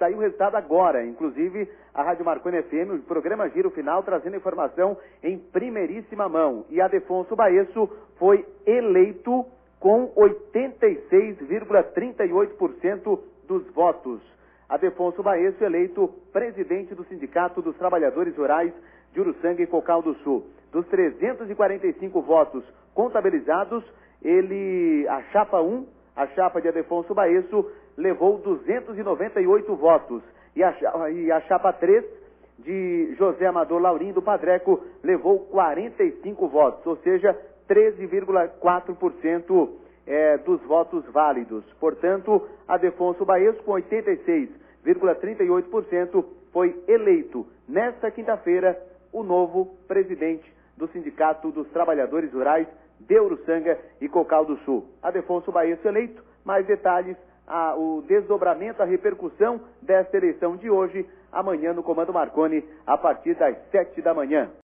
saiu o resultado agora. Inclusive, a Rádio Marconi FM, o programa Giro Final, trazendo informação em primeiríssima mão. E Adefonso Baesso foi eleito com 86,38% dos votos. Adefonso Baesso eleito presidente do Sindicato dos Trabalhadores Rurais de Uruçanga e Cocal do Sul. Dos 345 votos contabilizados, a chapa 1, a chapa de Adefonso Baesso, levou 298 votos. E a chapa 3, de José Amador Laurindo Padreco, levou 45 votos, ou seja, 13,4% dos votos válidos. Portanto, Adefonso Baesso, com 86,38%, foi eleito nesta quinta-feira o novo presidente do Sindicato dos Trabalhadores Rurais de Uruçanga e Cocal do Sul. Adefonso Baesso eleito. Mais detalhes, o desdobramento, a repercussão desta eleição de hoje, amanhã no Comando Marconi, a partir das 7 da manhã.